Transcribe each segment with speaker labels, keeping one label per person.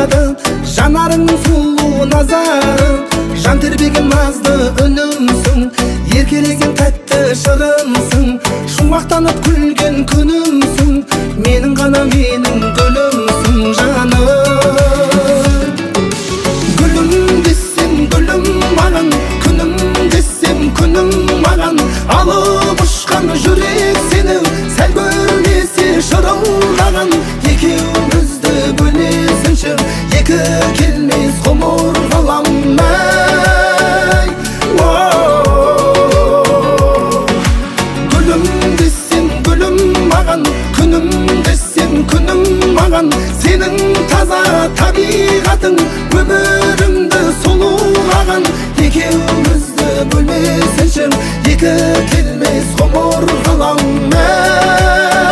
Speaker 1: жады, жанарыңның сұлу назары, жан тербеген назды үнімсің, еркелеген тәтті шырымсың, шуақтанып күлген күнімсің, менің ғана менің гүлімсің жаным. Гүлім десем гүлім маған, күнім десем күнім маған, алып ұшқан жүрек сені сәл көрмесе шырылдаған. Екеумізді бөлесінші, екі келмес ғұмыр ғаламай. Гүлім десем гүлім маған, күнім десем күнім маған, сенің таза табиғатың өмірімді сұлулаған. Екеумізді бөлмесінші, екі келмес ғұмыр ғаламай.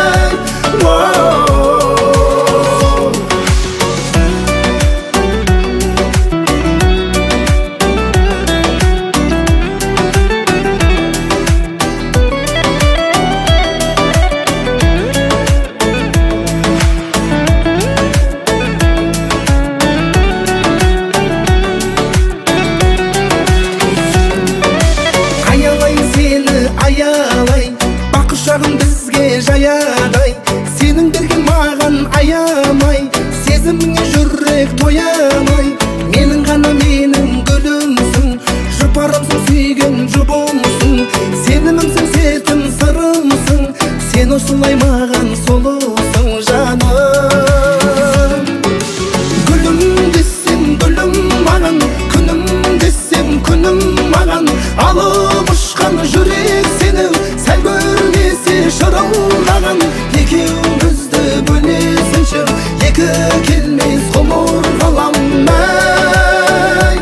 Speaker 1: Аялай, бақ құшағын бізге жаядай, сенің берген маған аямай, сезіміңе жүрек боямай. Менің ғана менің гүлімсің, жұпарымсың, сүйген жұбымсың, сенімімсің, сертім, сырымсың, сен осылай маған сұлусың жаным. Гүлім десем гүлім маған, күнім десем күнім маған, алып ұшқан жүрек сені сәл көрмесе шырылдаған. Екеумізді бөлесінші, екі келмес ғұмыр ғаламай.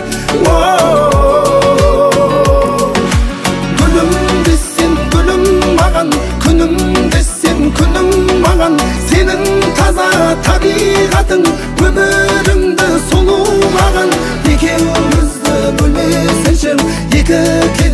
Speaker 1: Гүлім десем гүлім маған, күнім десем күнім маған, сенің таза табиғатың өмірімді сұлулаған. Екеумізді бөлесінші, екі